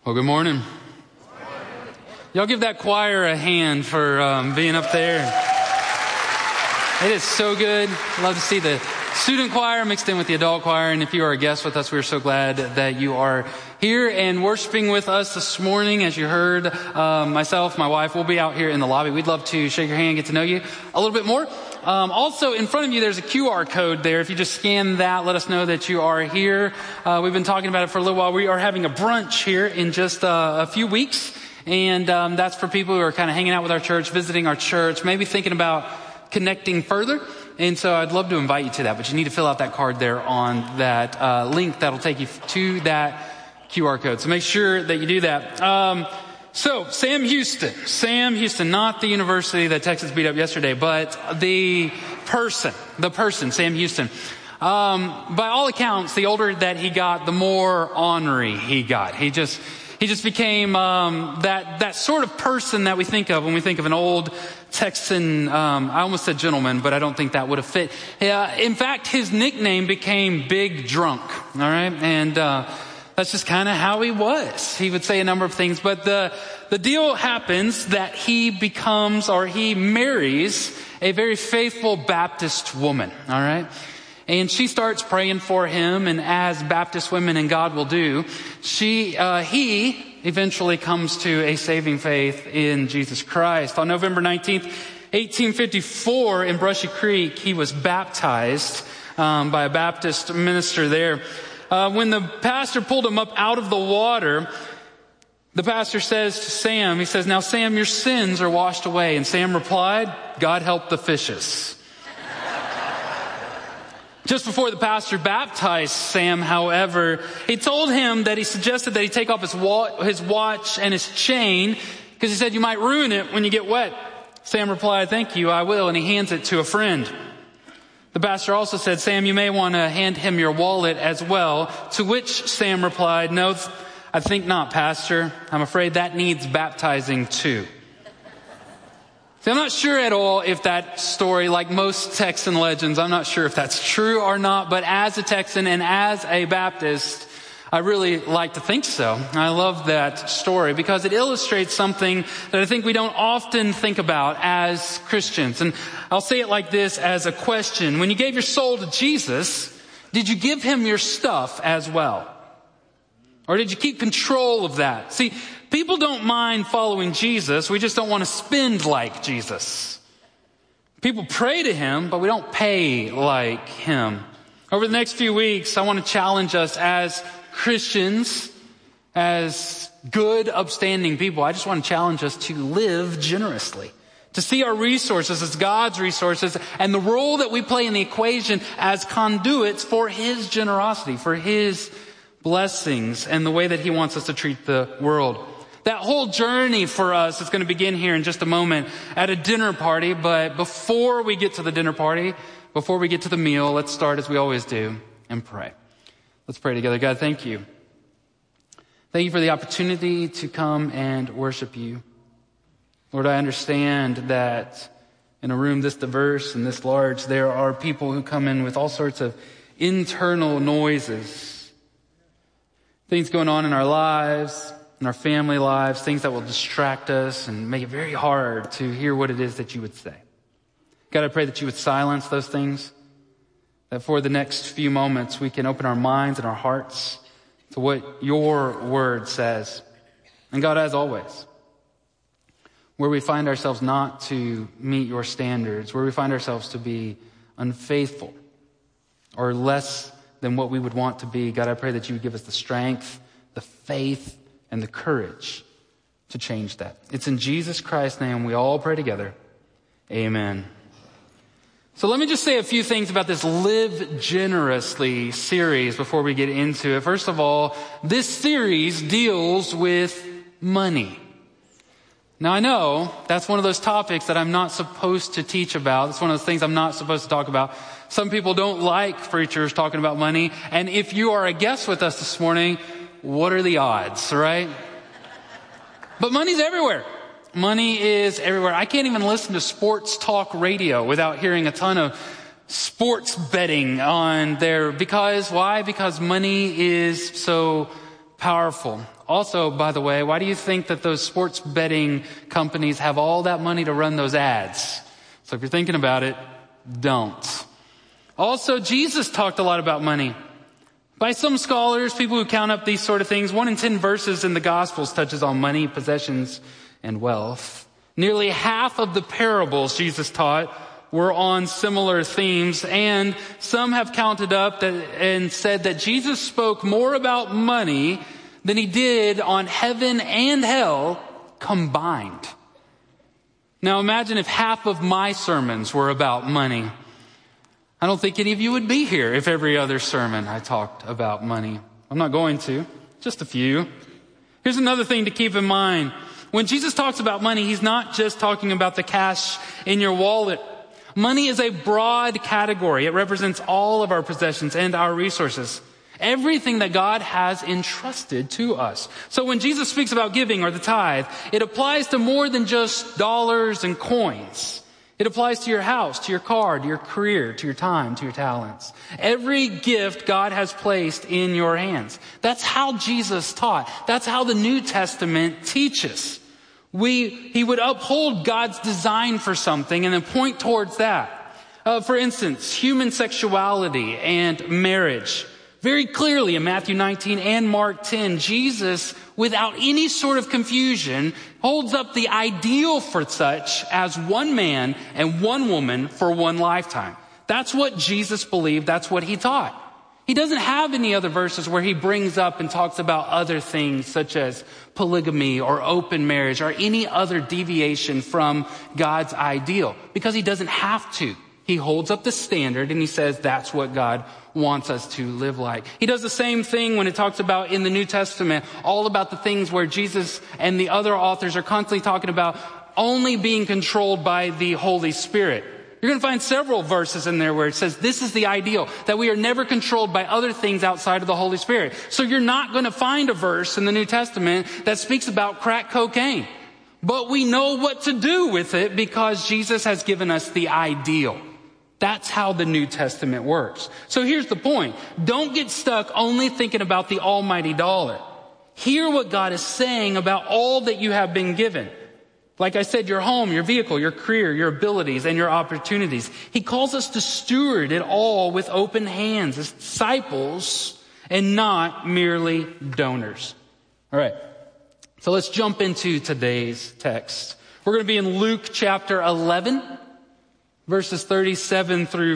Well, good morning. Y'all give that choir a hand for being up there. It is so good. Love to see the student choir mixed in with the adult choir. And if you are a guest with us, we're so glad that you are here and worshiping with us this morning. As you heard, myself, my wife, we'll be out here in the lobby. We'd love to shake your hand, get to know you a little bit more. Also, in front of you, there's a QR code there. If you just scan that, let us know that you are here. We've been talking about it for a little while. We are having a brunch here in just a few weeks. And that's for people who are kind of hanging out with our church, visiting our church, maybe thinking about connecting further. And so I'd love to invite you to that. But you need to fill out that card there on that link that'll take you to that QR code. So make sure that you do that. So Sam Houston, not the university that Texas beat up yesterday, but the person, Sam Houston. By all accounts, the older that he got, the more ornery he got. He just became that sort of person that we think of when we think of an old Texan. I almost said gentleman, but I don't think that would have fit. In fact, his nickname became Big Drunk. All right, and that's just kind of how he was. He would say a number of things, but the deal happens that he marries a very faithful Baptist woman. All right. And she starts praying for him, and as Baptist women and God will do, he eventually comes to a saving faith in Jesus Christ. On November 19th, 1854, in Brushy Creek, he was baptized by a Baptist minister there. When the pastor pulled him up out of the water, the pastor says to Sam, he says, "Now, Sam, your sins are washed away." And Sam replied, "God help the fishes." Just before the pastor baptized Sam, however, he told him that he suggested that he take off his watch and his chain because he said, "You might ruin it when you get wet." Sam replied, "Thank you, I will," and he hands it to a friend. The pastor also said, "Sam, you may want to hand him your wallet as well," to which Sam replied, "No, I think not, Pastor. I'm afraid that needs baptizing too." See, I'm not sure at all if that story, like most Texan legends, I'm not sure if that's true or not, but as a Texan and as a Baptist, I really like to think so. I love that story because it illustrates something that I think we don't often think about as Christians. And I'll say it like this as a question. When you gave your soul to Jesus, did you give him your stuff as well? Or did you keep control of that? See, people don't mind following Jesus. We just don't want to spend like Jesus. People pray to him, but we don't pay like him. Over the next few weeks, I want to challenge us as Christians, as good, upstanding people. I just want to challenge us to live generously, to see our resources as God's resources and the role that we play in the equation as conduits for his generosity, for his blessings, and the way that he wants us to treat the world. That whole journey for us is going to begin here in just a moment at a dinner party. But before we get to the dinner party, before we get to the meal, let's start as we always do and pray. Let's pray together. God, thank you. Thank you for the opportunity to come and worship you. Lord, I understand that in a room this diverse and this large, there are people who come in with all sorts of internal noises. Things going on in our lives, in our family lives, things that will distract us and make it very hard to hear what it is that you would say. God, I pray that you would silence those things, that for the next few moments we can open our minds and our hearts to what your word says. And God, as always, where we find ourselves not to meet your standards, where we find ourselves to be unfaithful or less than what we would want to be, God, I pray that you would give us the strength, the faith, and the courage to change that. It's in Jesus Christ's name we all pray together. Amen. So let me just say a few things about this Live Generously series before we get into it. First of all, this series deals with money. Now, I know that's one of those topics that I'm not supposed to teach about. It's one of those things I'm not supposed to talk about. Some people don't like preachers talking about money. And if you are a guest with us this morning, what are the odds, right? But money's everywhere. Money is everywhere. I can't even listen to sports talk radio without hearing a ton of sports betting on there. Because why? Because money is so powerful. Also, by the way, why do you think that those sports betting companies have all that money to run those ads? So if you're thinking about it, don't. Also, Jesus talked a lot about money. By some scholars, people who count up these sort of things, 1 in 10 verses in the Gospels touches on money, possessions, and wealth. Nearly half of the parables Jesus taught were on similar themes, and some have counted up and said that Jesus spoke more about money than he did on heaven and hell combined. Now imagine if half of my sermons were about money. I don't think any of you would be here if every other sermon I talked about money. I'm not going to, just a few. Here's another thing to keep in mind. When Jesus talks about money, he's not just talking about the cash in your wallet. Money is a broad category. It represents all of our possessions and our resources. Everything that God has entrusted to us. So when Jesus speaks about giving or the tithe, it applies to more than just dollars and coins. It applies to your house, to your car, to your career, to your time, to your talents. Every gift God has placed in your hands. That's how Jesus taught. That's how the New Testament teaches. He would uphold God's design for something and then point towards that. For instance, human sexuality and marriage. Very clearly in Matthew 19 and Mark 10, Jesus, without any sort of confusion, holds up the ideal for such as one man and one woman for one lifetime. That's what Jesus believed. That's what he taught. He doesn't have any other verses where he brings up and talks about other things such as polygamy or open marriage or any other deviation from God's ideal, because he doesn't have to. He holds up the standard and he says that's what God wants us to live like. He does the same thing when it talks about in the New Testament, all about the things where Jesus and the other authors are constantly talking about only being controlled by the Holy Spirit. You're going to find several verses in there where it says this is the ideal, that we are never controlled by other things outside of the Holy Spirit. So you're not going to find a verse in the New Testament that speaks about crack cocaine. But we know what to do with it because Jesus has given us the ideal. That's how the New Testament works. So here's the point. Don't get stuck only thinking about the almighty dollar. Hear what God is saying about all that you have been given. Like I said, your home, your vehicle, your career, your abilities, and your opportunities. He calls us to steward it all with open hands as disciples and not merely donors. All right. So let's jump into today's text. We're going to be in Luke chapter 11. Verses 37 through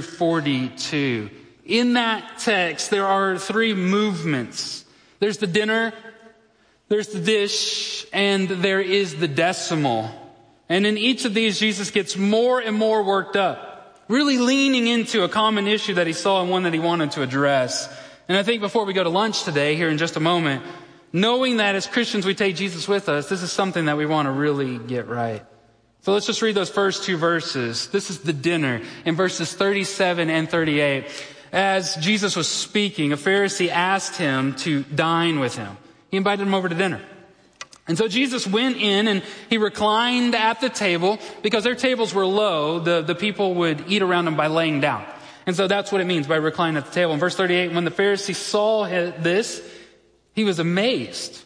42. In that text, there are three movements. There's the dinner, there's the dish, and there is the decimal. And in each of these, Jesus gets more and more worked up, really leaning into a common issue that he saw and one that he wanted to address. And I think before we go to lunch today, here in just a moment, knowing that as Christians we take Jesus with us, this is something that we want to really get right. So let's just read those first two verses. This is the dinner in verses 37 and 38. As Jesus was speaking, a Pharisee asked him to dine with him. He invited him over to dinner. And so Jesus went in and he reclined at the table because their tables were low. The people would eat around them by laying down. And so that's what it means by reclining at the table. In verse 38, when the Pharisee saw this, he was amazed.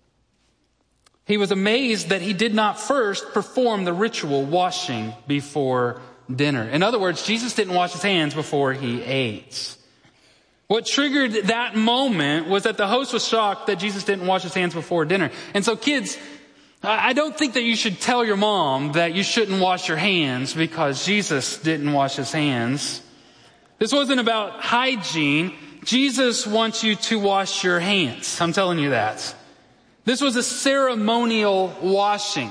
He was amazed that he did not first perform the ritual washing before dinner. In other words, Jesus didn't wash his hands before he ate. What triggered that moment was that the host was shocked that Jesus didn't wash his hands before dinner. And so kids, I don't think that you should tell your mom that you shouldn't wash your hands because Jesus didn't wash his hands. This wasn't about hygiene. Jesus wants you to wash your hands. I'm telling you that. This was a ceremonial washing.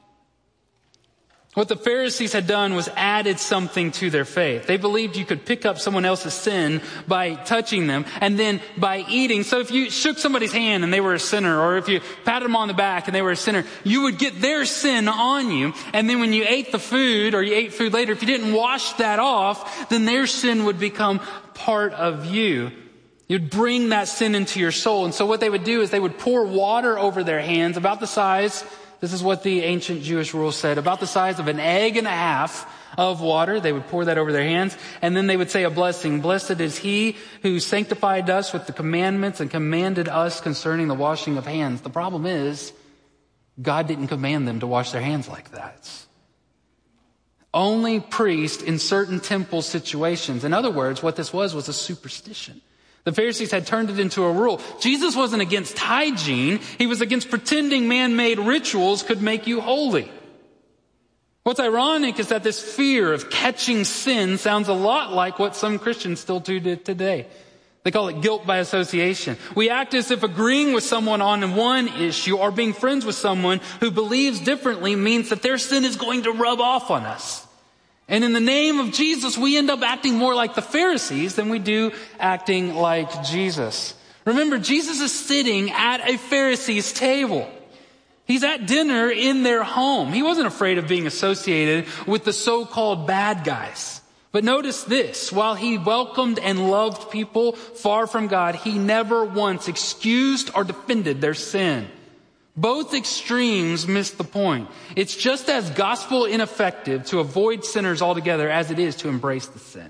What the Pharisees had done was added something to their faith. They believed you could pick up someone else's sin by touching them and then by eating. So if you shook somebody's hand and they were a sinner, or if you patted them on the back and they were a sinner, you would get their sin on you. And then when you ate the food or you ate food later, if you didn't wash that off, then their sin would become part of you. You'd bring that sin into your soul. And so what they would do is they would pour water over their hands about the size This is what the ancient Jewish rule said. About the size of an egg and a half of water. They would pour that over their hands. And then they would say a blessing. Blessed is he who sanctified us with the commandments and commanded us concerning the washing of hands. The problem is, God didn't command them to wash their hands like that. Only priests in certain temple situations. In other words, what this was a superstition. The Pharisees had turned it into a rule. Jesus wasn't against hygiene. He was against pretending man-made rituals could make you holy. What's ironic is that this fear of catching sin sounds a lot like what some Christians still do today. They call it guilt by association. We act as if agreeing with someone on one issue or being friends with someone who believes differently means that their sin is going to rub off on us. And in the name of Jesus, we end up acting more like the Pharisees than we do acting like Jesus. Remember, Jesus is sitting at a Pharisee's table. He's at dinner in their home. He wasn't afraid of being associated with the so-called bad guys. But notice this, while he welcomed and loved people far from God, he never once excused or defended their sin. Both extremes missed the point. It's just as gospel ineffective to avoid sinners altogether as it is to embrace the sin.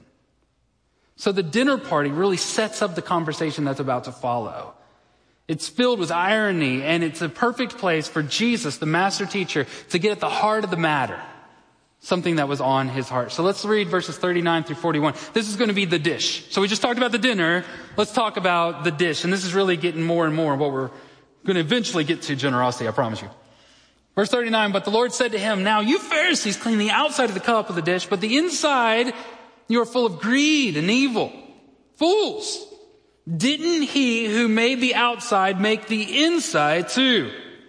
So the dinner party really sets up the conversation that's about to follow. It's filled with irony, and it's a perfect place for Jesus, the master teacher, to get at the heart of the matter. Something that was on his heart. So let's read verses 39 through 41. This is going to be the dish. So we just talked about the dinner. Let's talk about the dish. And this is really getting more and more what we're going to eventually get to generosity, I promise you. Verse 39, but the Lord said to him, now you Pharisees clean the outside of the cup of the dish, but the inside you are full of greed and evil. Fools! Didn't he who made the outside make the inside too?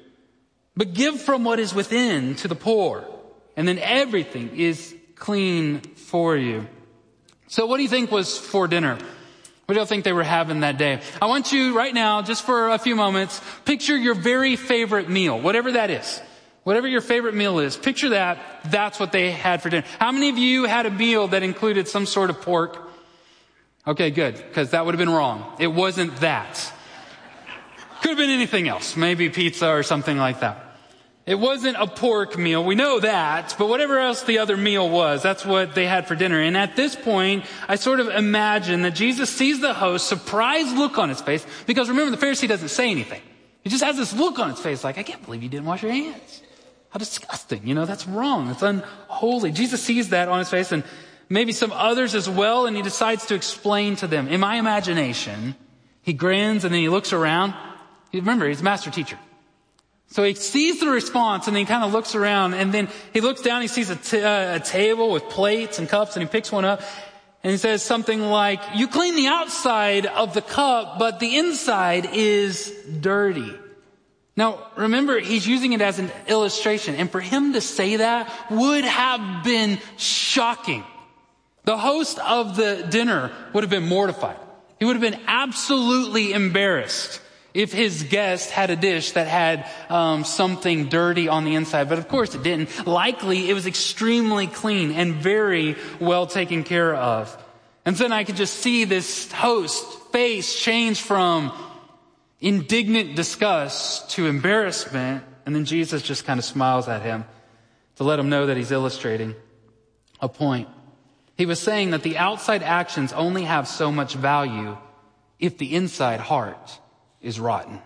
But give from what is within to the poor, and then everything is clean for you. So what do you think was for dinner? What do you think they were having that day? I want you right now, just for a few moments, picture your very favorite meal, whatever that is. Whatever your favorite meal is, picture that. That's what they had for dinner. How many of you had a meal that included some sort of pork? Okay, good, because that would have been wrong. It wasn't that. Could have been anything else, maybe pizza or something like that. It wasn't a pork meal, we know that, but whatever else the other meal was, that's what they had for dinner. And at this point, I sort of imagine that Jesus sees the host's surprised look on his face, because remember, the Pharisee doesn't say anything. He just has this look on his face like, I can't believe you didn't wash your hands. How disgusting, that's wrong, it's unholy. Jesus sees that on his face, and maybe some others as well, and he decides to explain to them. In my imagination, he grins and then he looks around. Remember, he's a master teacher. So he sees the response and then he kind of looks around, and then he looks down, he sees a table with plates and cups, and he picks one up and he says something like, you clean the outside of the cup, but the inside is dirty. Now, remember, he's using it as an illustration, and for him to say that would have been shocking. The host of the dinner would have been mortified. He would have been absolutely embarrassed if his guest had a dish that had something dirty on the inside. But of course it didn't. Likely it was extremely clean and very well taken care of. And then I could just see this host's face change from indignant disgust to embarrassment. And then Jesus just kind of smiles at him to let him know that he's illustrating a point. He was saying that the outside actions only have so much value if the inside heart is rotten.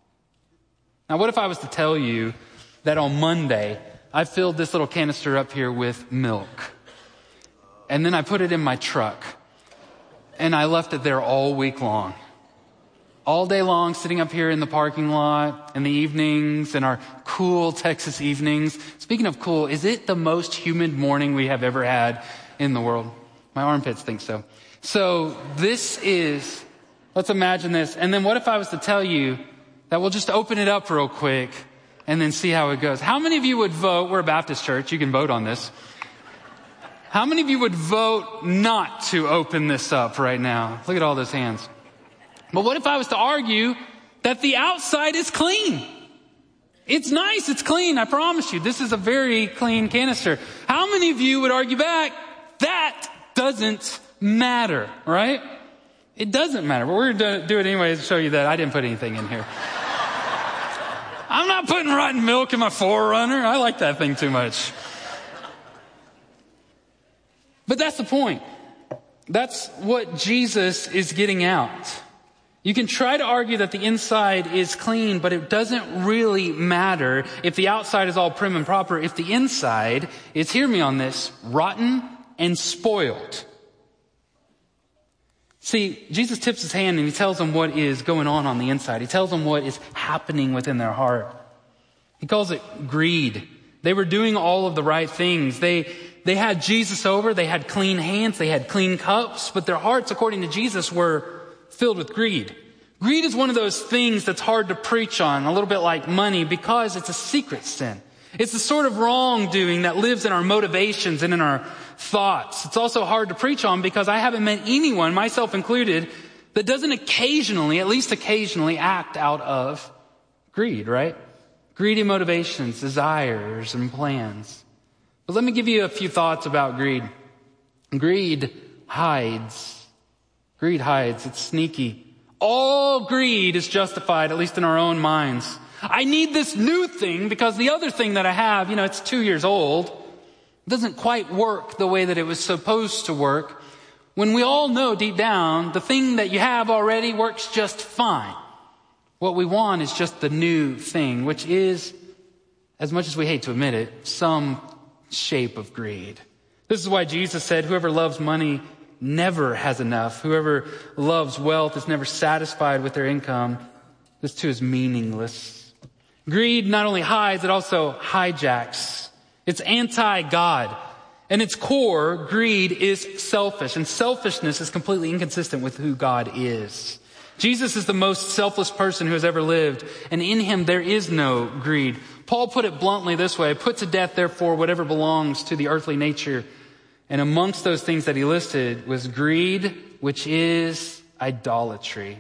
Now, what if I was to tell you that on Monday, I filled this little canister up here with milk, and then I put it in my truck, and I left it there all week long. All day long, sitting up here in the parking lot, in the evenings, in our cool Texas evenings. Speaking of cool, is it the most humid morning we have ever had in the world? My armpits think so. So let's imagine this. And then what if I was to tell you that we'll just open it up real quick and then see how it goes? How many of you would vote? We're a Baptist church. You can vote on this. How many of you would vote not to open this up right now? Look at all those hands. But what if I was to argue that the outside is clean? It's nice. It's clean. I promise you. This is a very clean canister. How many of you would argue back? That doesn't matter, right? It doesn't matter. But we're going to do it anyway to show you that I didn't put anything in here. I'm not putting rotten milk in my Forerunner. I like that thing too much. But that's the point. That's what Jesus is getting out. You can try to argue that the inside is clean, but it doesn't really matter if the outside is all prim and proper, if the inside is, hear me on this, rotten and spoiled. See, Jesus tips his hand and he tells them what is going on the inside. He tells them what is happening within their heart. He calls it greed. They were doing all of the right things. They had Jesus over. They had clean hands. They had clean cups. But their hearts, according to Jesus, were filled with greed. Greed is one of those things that's hard to preach on, a little bit like money, because it's a secret sin. It's the sort of wrongdoing that lives in our motivations and in our thoughts. It's also hard to preach on because I haven't met anyone, myself included, that doesn't occasionally, at least occasionally, act out of greed, right? Greedy motivations, desires, and plans. But let me give you a few thoughts about greed. Greed hides. Greed hides. It's sneaky. All greed is justified, at least in our own minds. I need this new thing because the other thing that I have, it's 2 years old. It doesn't quite work the way that it was supposed to work. When we all know deep down, the thing that you have already works just fine. What we want is just the new thing, which is, as much as we hate to admit it, some shape of greed. This is why Jesus said, whoever loves money never has enough. Whoever loves wealth is never satisfied with their income. This too is meaningless. Greed not only hides, it also hijacks. It's anti-God. And its core, greed is selfish. And selfishness is completely inconsistent with who God is. Jesus is the most selfless person who has ever lived. And in him there is no greed. Paul put it bluntly this way, put to death therefore whatever belongs to the earthly nature. And amongst those things that he listed was greed, which is idolatry.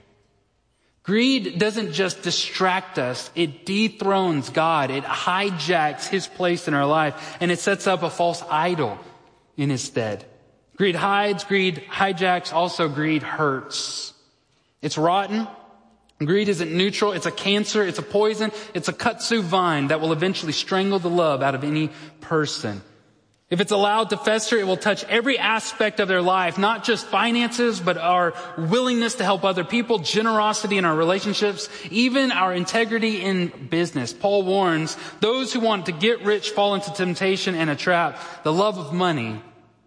Greed doesn't just distract us, it dethrones God. It hijacks his place in our life, and it sets up a false idol in his stead. Greed hides, greed hijacks, also greed hurts. It's rotten. Greed isn't neutral. It's a cancer. It's a poison. It's a kudzu vine that will eventually strangle the love out of any person. If it's allowed to fester, it will touch every aspect of their life, not just finances, but our willingness to help other people, generosity in our relationships, even our integrity in business. Paul warns those who want to get rich fall into temptation and a trap. The love of money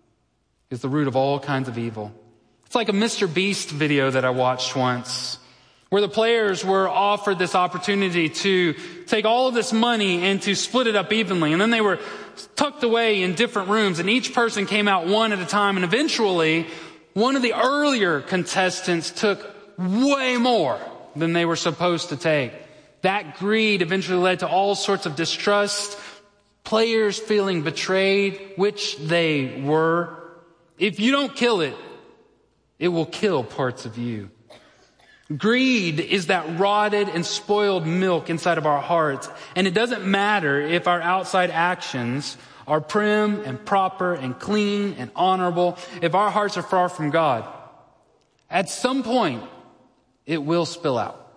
is the root of all kinds of evil. It's like a Mr. Beast video that I watched once, where the players were offered this opportunity to take all of this money and to split it up evenly. And then they were tucked away in different rooms, and each person came out one at a time. And eventually, one of the earlier contestants took way more than they were supposed to take. That greed eventually led to all sorts of distrust, players feeling betrayed, which they were. If you don't kill it, it will kill parts of you. Greed is that rotted and spoiled milk inside of our hearts. And it doesn't matter if our outside actions are prim and proper and clean and honorable. If our hearts are far from God, at some point, it will spill out.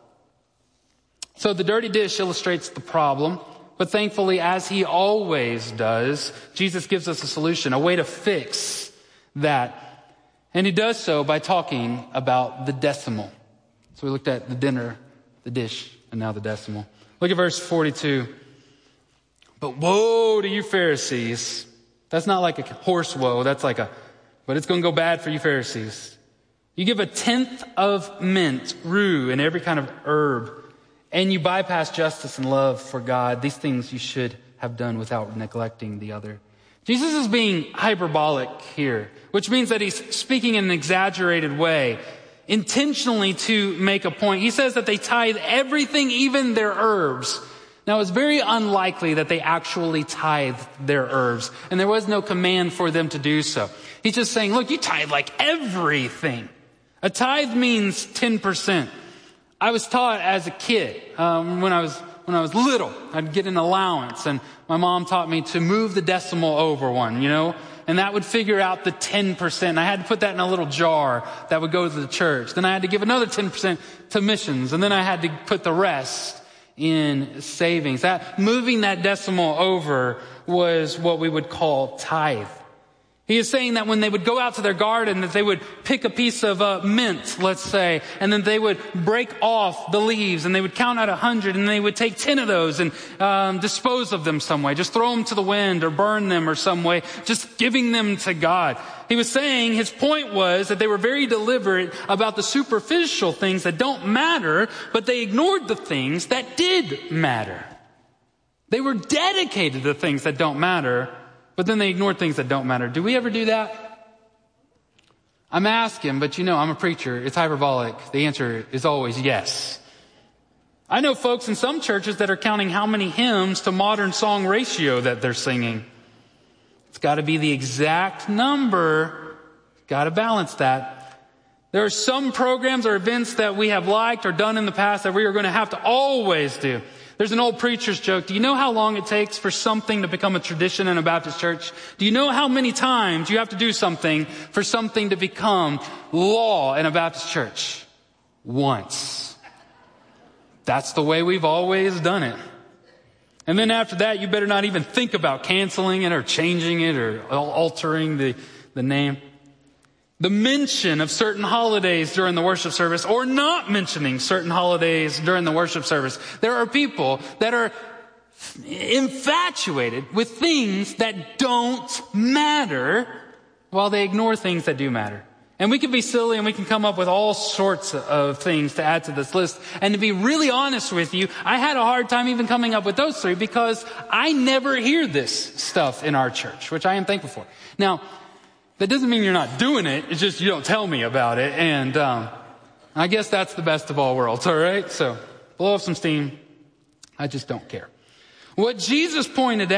So the dirty dish illustrates the problem. But thankfully, as he always does, Jesus gives us a solution, a way to fix that. And he does so by talking about the decimal. So we looked at the dinner, the dish, and now the decimal. Look at verse 42. But woe to you Pharisees. That's not like a horse woe. That's like but it's going to go bad for you Pharisees. You give 1/10 of mint, rue, and every kind of herb, and you bypass justice and love for God. These things you should have done without neglecting the other. Jesus is being hyperbolic here, which means that he's speaking in an exaggerated way, intentionally to make a point. He says that they tithe everything, even their herbs. Now, it's very unlikely that they actually tithed their herbs, and there was no command for them to do so. He's just saying, look, you tithe like everything. A tithe means 10%. I was taught as a kid, when I was little, I'd get an allowance, and my mom taught me to move the decimal over one, and that would figure out the 10%. And I had to put that in a little jar that would go to the church. Then I had to give another 10% to missions, and then I had to put the rest in savings. That moving that decimal over was what we would call tithe. He is saying that when they would go out to their garden, that they would pick a piece of mint, let's say, and then they would break off the leaves and they would count out 100 and they would take 10 of those and dispose of them some way. Just throw them to the wind or burn them or some way, just giving them to God. He was saying his point was that they were very deliberate about the superficial things that don't matter, but they ignored the things that did matter. They were dedicated to things that don't matter, but then they ignored things that don't matter. Do we ever do that? I'm asking, but I'm a preacher. It's hyperbolic. The answer is always yes. I know folks in some churches that are counting how many hymns to modern song ratio that they're singing. It's got to be the exact number. Got to balance that. There are some programs or events that we have liked or done in the past that we are going to have to always do. There's an old preacher's joke. Do you know how long it takes for something to become a tradition in a Baptist church? Do you know how many times you have to do something for something to become law in a Baptist church? Once. That's the way we've always done it. And then after that, you better not even think about canceling it or changing it or altering the name. The mention of certain holidays during the worship service or not mentioning certain holidays during the worship service. There are people that are infatuated with things that don't matter while they ignore things that do matter. And we can be silly and we can come up with all sorts of things to add to this list. And to be really honest with you, I had a hard time even coming up with those three because I never hear this stuff in our church, which I am thankful for. Now, that doesn't mean you're not doing it. It's just you don't tell me about it. And I guess that's the best of all worlds, all right? So blow off some steam. I just don't care. What Jesus was pointing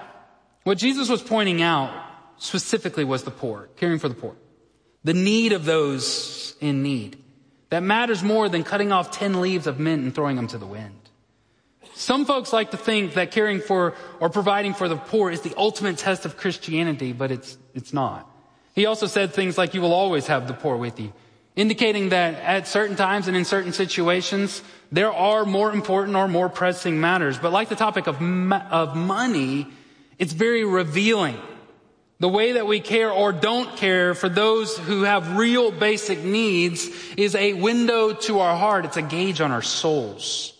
out specifically was the poor, caring for the poor. The need of those in need. That matters more than cutting off 10 leaves of mint and throwing them to the wind. Some folks like to think that caring for or providing for the poor is the ultimate test of Christianity, but it's not. He also said things like, you will always have the poor with you, indicating that at certain times and in certain situations, there are more important or more pressing matters. But like the topic of money, it's very revealing. The way that we care or don't care for those who have real basic needs is a window to our heart. It's a gauge on our souls.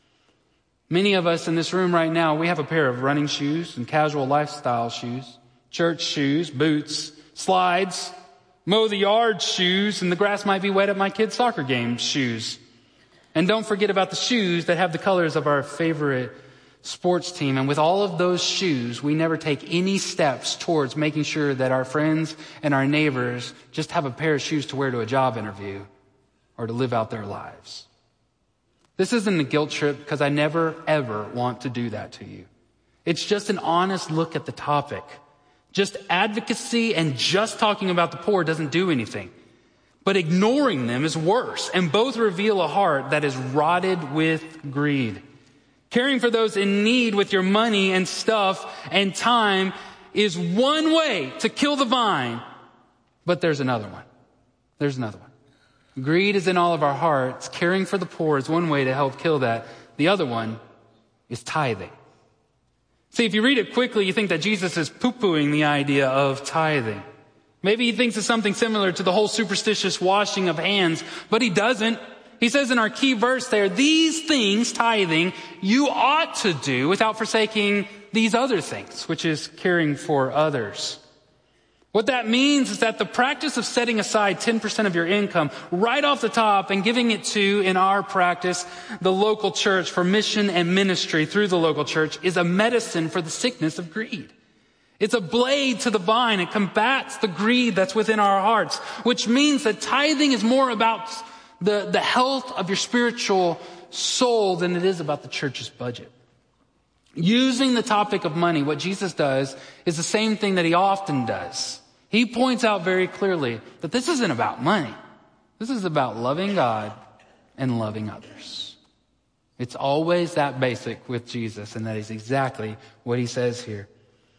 Many of us in this room right now, we have a pair of running shoes and casual lifestyle shoes, church shoes, boots, slides, mow the yard shoes, and the grass might be wet at my kids' soccer game shoes. And don't forget about the shoes that have the colors of our favorite sports team. And with all of those shoes, we never take any steps towards making sure that our friends and our neighbors just have a pair of shoes to wear to a job interview or to live out their lives. This isn't a guilt trip because I never, ever want to do that to you. It's just an honest look at the topic. Just advocacy and just talking about the poor doesn't do anything. But ignoring them is worse, and both reveal a heart that is rotted with greed. Caring for those in need with your money and stuff and time is one way to kill the vine, but there's another one. There's another one. Greed is in all of our hearts. Caring for the poor is one way to help kill that. The other one is tithing. See, if you read it quickly, you think that Jesus is poo-pooing the idea of tithing. Maybe he thinks it's something similar to the whole superstitious washing of hands, but he doesn't. He says in our key verse there, these things, tithing, you ought to do without forsaking these other things, which is caring for others. What that means is that the practice of setting aside 10% of your income right off the top and giving it to, in our practice, the local church for mission and ministry through the local church is a medicine for the sickness of greed. It's a blade to the vine. It combats the greed that's within our hearts, which means that tithing is more about the health of your spiritual soul than it is about the church's budget. Using the topic of money, what Jesus does is the same thing that he often does. He points out very clearly that this isn't about money. This is about loving God and loving others. It's always that basic with Jesus, and that is exactly what he says here.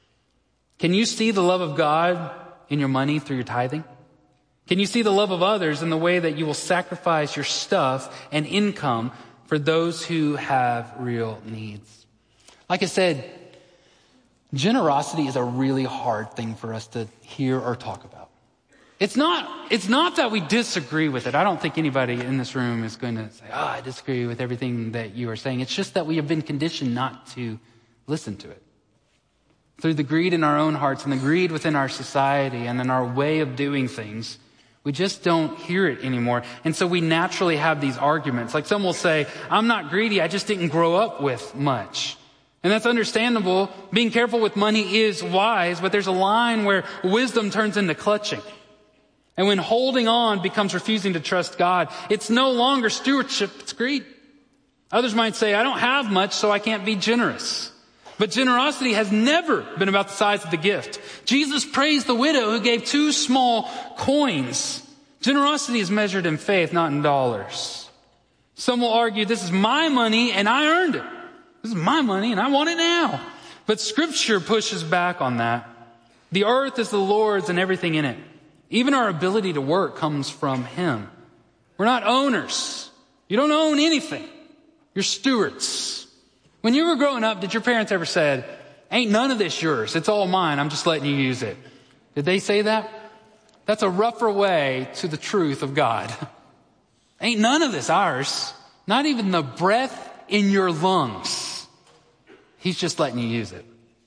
Can you see the love of God in your money through your tithing? Can you see the love of others in the way that you will sacrifice your stuff and income for those who have real needs. Like I said, generosity is a really hard thing for us to hear or talk about. It's not that we disagree with it. I don't think anybody in this room is going to say, I disagree with everything that you are saying. It's just that we have been conditioned not to listen to it. Through the greed in our own hearts and the greed within our society and in our way of doing things, we just don't hear it anymore. And so we naturally have these arguments. Like some will say, I'm not greedy, I just didn't grow up with much. And that's understandable. Being careful with money is wise, but there's a line where wisdom turns into clutching. And when holding on becomes refusing to trust God, it's no longer stewardship, it's greed. Others might say, I don't have much, so I can't be generous. But generosity has never been about the size of the gift. Jesus praised the widow who gave 2 small coins. Generosity is measured in faith, not in dollars. Some will argue, this is my money and I earned it. This is my money and I want it now. But Scripture pushes back on that. The earth is the Lord's and everything in it. Even our ability to work comes from Him. We're not owners. You don't own anything. You're stewards. When you were growing up, did your parents ever say, ain't none of this yours, it's all mine, I'm just letting you use it? Did they say that? That's a rougher way to the truth of God. Ain't none of this ours. Not even the breath in your lungs. He's just letting you use it.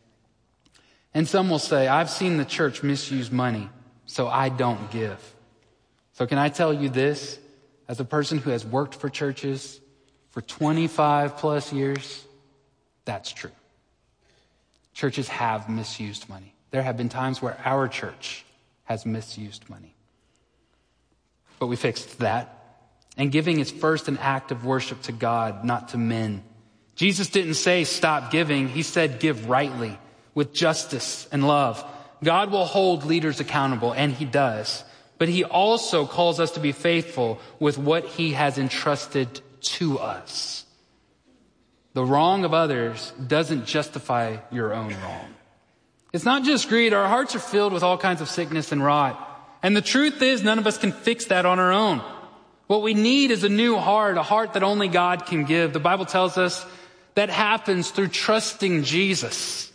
And some will say, I've seen the church misuse money, so I don't give. So can I tell you this, as a person who has worked for churches for 25 plus years, that's true. Churches have misused money. There have been times where our church has misused money. But we fixed that. And giving is first an act of worship to God, not to men. Jesus didn't say stop giving. He said give rightly, with justice and love. God will hold leaders accountable, and He does. But He also calls us to be faithful with what He has entrusted to us. The wrong of others doesn't justify your own wrong. It's not just greed. Our hearts are filled with all kinds of sickness and rot. And the truth is, none of us can fix that on our own. What we need is a new heart, a heart that only God can give. The Bible tells us that happens through trusting Jesus.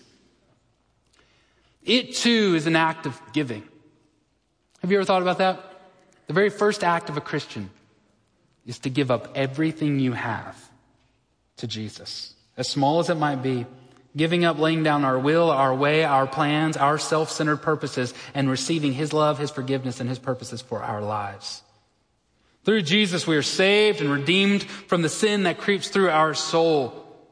It too is an act of giving. Have you ever thought about that? The very first act of a Christian is to give up everything you have to Jesus. As small as it might be, giving up, laying down our will, our way, our plans, our self-centered purposes, and receiving His love, His forgiveness, and His purposes for our lives. Through Jesus, we are saved and redeemed from the sin that creeps through our soul.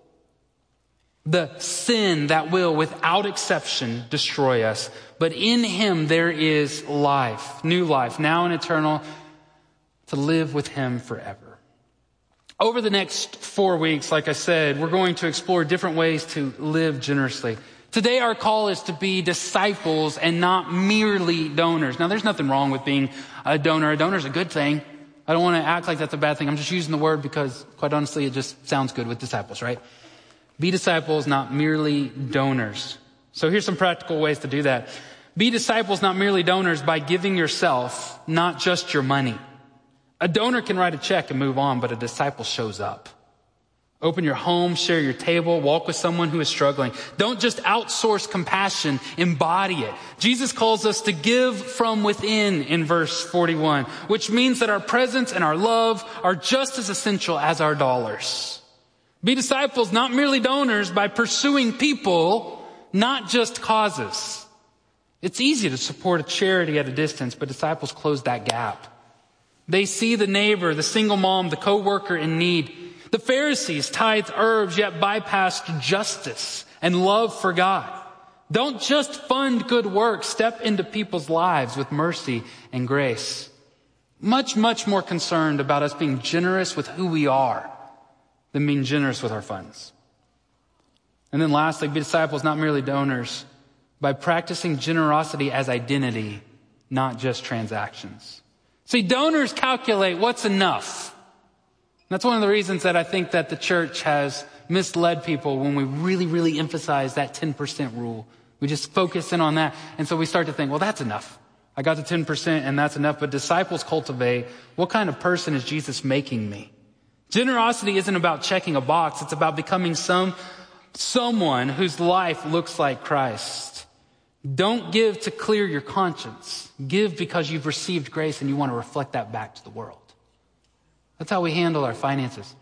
The sin that will, without exception, destroy us. But in Him there is life, new life, now and eternal, to live with Him forever. Over the next 4 weeks, like I said, we're going to explore different ways to live generously. Today, our call is to be disciples and not merely donors. Now, there's nothing wrong with being a donor. A donor is a good thing. I don't want to act like that's a bad thing. I'm just using the word because, quite honestly, it just sounds good with disciples, right? Be disciples, not merely donors. So here's some practical ways to do that. Be disciples, not merely donors, by giving yourself, not just your money. A donor can write a check and move on, but a disciple shows up. Open your home, share your table, walk with someone who is struggling. Don't just outsource compassion, embody it. Jesus calls us to give from within in verse 41, which means that our presence and our love are just as essential as our dollars. Be disciples, not merely donors, by pursuing people, not just causes. It's easy to support a charity at a distance, but disciples close that gap. They see the neighbor, the single mom, the co-worker in need. The Pharisees tithed herbs, yet bypassed justice and love for God. Don't just fund good work. Step into people's lives with mercy and grace. Much, much more concerned about us being generous with who we are than being generous with our funds. And then lastly, be disciples, not merely donors, by practicing generosity as identity, not just transactions. See, donors calculate what's enough. That's one of the reasons that I think that the church has misled people when we really, really emphasize that 10% rule. We just focus in on that. And so we start to think, well, that's enough. I got the 10% and that's enough. But disciples cultivate, what kind of person is Jesus making me? Generosity isn't about checking a box. It's about becoming someone whose life looks like Christ. Don't give to clear your conscience. Give because you've received grace and you want to reflect that back to the world. That's how we handle our finances.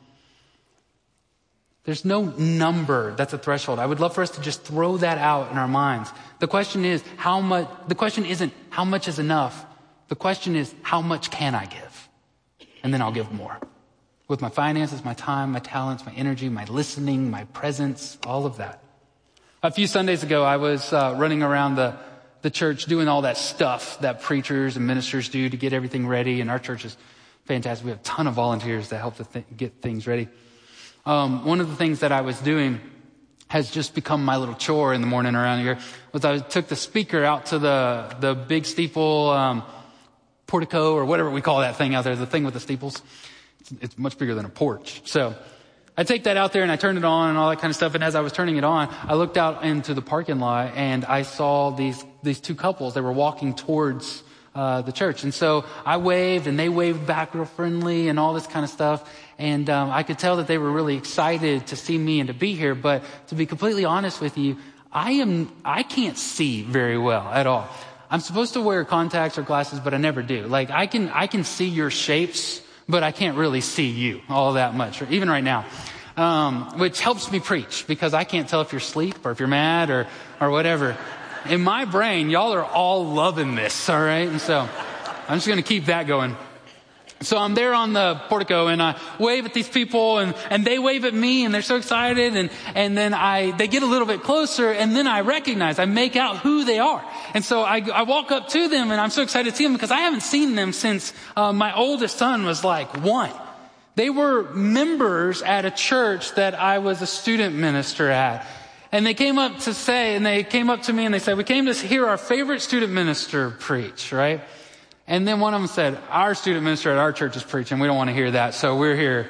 There's no number that's a threshold. I would love for us to just throw that out in our minds. The question is how much. The question isn't how much is enough. The question is how much can I give? And then I'll give more. With my finances, my time, my talents, my energy, my listening, my presence, all of that. A few Sundays ago, I was running around the church doing all that stuff that preachers and ministers do to get everything ready. And our church is fantastic. We have a ton of volunteers that help to get things ready. One of the things that I was doing has just become my little chore in the morning around here was I took the speaker out to the big steeple portico or whatever we call that thing out there, the thing with the steeples. It's much bigger than a porch. So I take that out there and I turned it on and all that kind of stuff. And as I was turning it on, I looked out into the parking lot and I saw these two couples. They were walking towards the church. And so I waved and they waved back real friendly and all this kind of stuff. And I could tell that they were really excited to see me and to be here. But to be completely honest with you, I can't see very well at all. I'm supposed to wear contacts or glasses, but I never do. Like I can see your shapes, but I can't really see you all that much, or even right now, which helps me preach because I can't tell if you're asleep or if you're mad or whatever. In my brain, y'all are all loving this, all right? And so I'm just going to keep that going. So I'm there on the portico and I wave at these people and they wave at me and they're so excited and then they get a little bit closer and then I make out who they are. And so I walk up to them and I'm so excited to see them because I haven't seen them since my oldest son was like 1. They were members at a church that I was a student minister at. And they came up to me and they said, we came to hear our favorite student minister preach, right? And then one of them said, our student minister at our church is preaching. We don't want to hear that. So we're here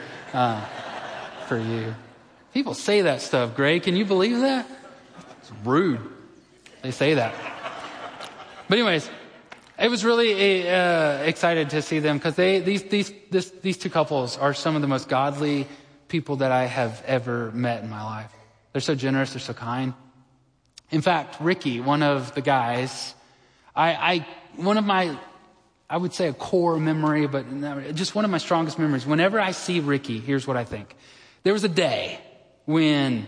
for you. People say that stuff, Greg. Can you believe that? It's rude. They say that. But anyways, it was really excited to see them because these two couples are some of the most godly people that I have ever met in my life. They're so generous. They're so kind. In fact, Ricky, one of the guys, I would say a core memory, but just one of my strongest memories. Whenever I see Ricky, here's what I think. There was a day when,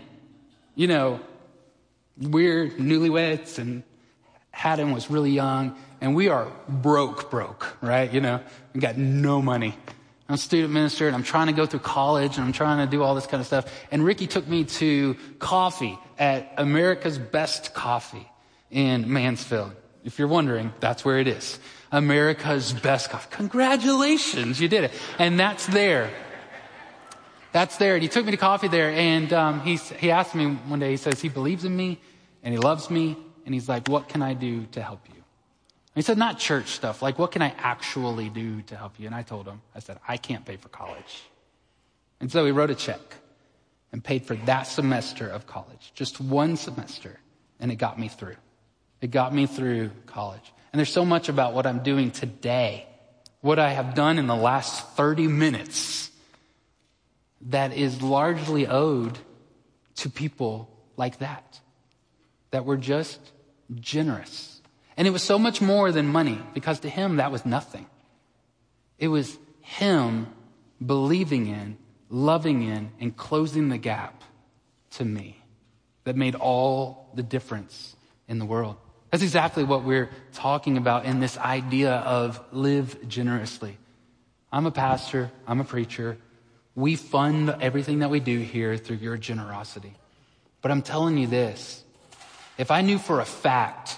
we're newlyweds and Haddon was really young and we are broke, right? We got no money. I'm a student minister and I'm trying to go through college and I'm trying to do all this kind of stuff. And Ricky took me to coffee at America's Best Coffee in Mansfield. If you're wondering, that's where it is. America's Best Coffee. Congratulations, you did it. And that's there. And he took me to coffee there and he asked me one day, he says he believes in me and he loves me. And he's like, what can I do to help you? And he said, not church stuff. Like, what can I actually do to help you? And I told him, I said, I can't pay for college. And so he wrote a check and paid for that semester of college, just one semester. And it got me through. It got me through college. And there's so much about what I'm doing today, what I have done in the last 30 minutes, that is largely owed to people like that were just generous. And it was so much more than money, because to him that was nothing. It was him believing in, loving in, and closing the gap to me that made all the difference in the world. That's exactly what we're talking about in this idea of live generously. I'm a pastor. I'm a preacher. We fund everything that we do here through your generosity. But I'm telling you this, if I knew for a fact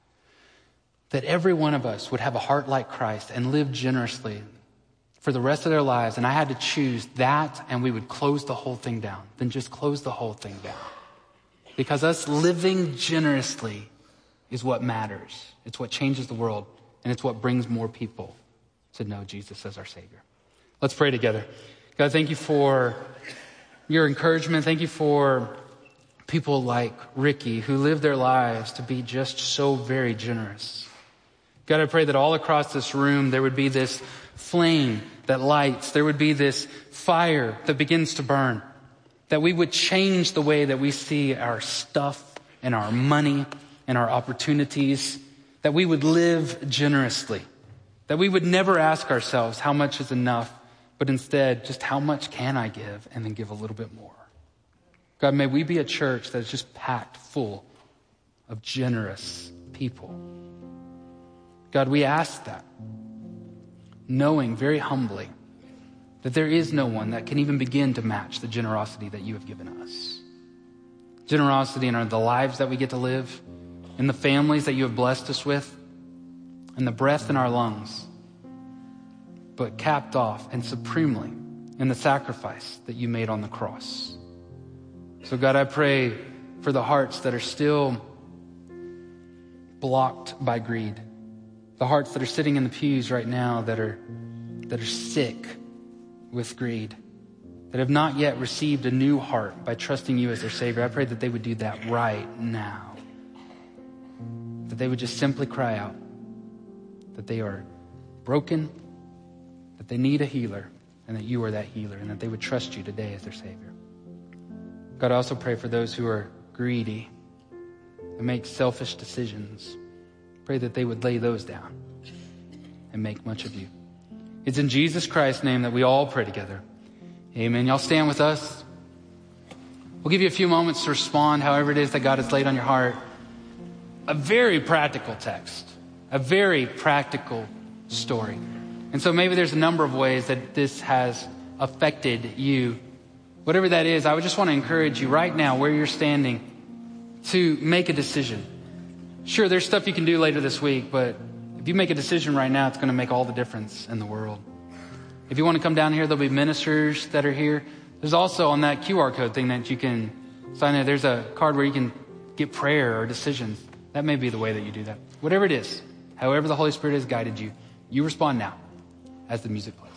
that every one of us would have a heart like Christ and live generously for the rest of their lives, and I had to choose that and we would close the whole thing down, then just close the whole thing down. Because us living generously is what matters. It's what changes the world, and it's what brings more people to know Jesus as our Savior. Let's pray together. God, thank you for your encouragement. Thank you for people like Ricky who live their lives to be just so very generous. God, I pray that all across this room there would be this flame that lights. There would be this fire that begins to burn. That we would change the way that we see our stuff and our money and our opportunities. That we would live generously. That we would never ask ourselves how much is enough, but instead just how much can I give, and then give a little bit more. God, may we be a church that is just packed full of generous people. God, we ask that, knowing very humbly that there is no one that can even begin to match the generosity that you have given us. Generosity in the lives that we get to live, in the families that you have blessed us with, and the breath in our lungs, but capped off and supremely in the sacrifice that you made on the cross. So God, I pray for the hearts that are still blocked by greed, the hearts that are sitting in the pews right now that are sick with greed, that have not yet received a new heart by trusting you as their Savior. I pray that they would do that right now, that they would just simply cry out that they are broken, that they need a healer, and that you are that healer, and that they would trust you today as their Savior. God, I also pray for those who are greedy and make selfish decisions. Pray that they would lay those down and make much of you. It's in Jesus Christ's name that we all pray together. Amen. Y'all stand with us. We'll give you a few moments to respond however it is that God has laid on your heart. A very practical text, a very practical story. And so maybe there's a number of ways that this has affected you. Whatever that is, I would just want to encourage you right now where you're standing to make a decision. Sure, there's stuff you can do later this week, but if you make a decision right now, it's going to make all the difference in the world. If you want to come down here, there'll be ministers that are here. There's also on that QR code thing that you can sign in. There's a card where you can get prayer or decisions. That may be the way that you do that. Whatever it is, however the Holy Spirit has guided you, you respond now as the music plays.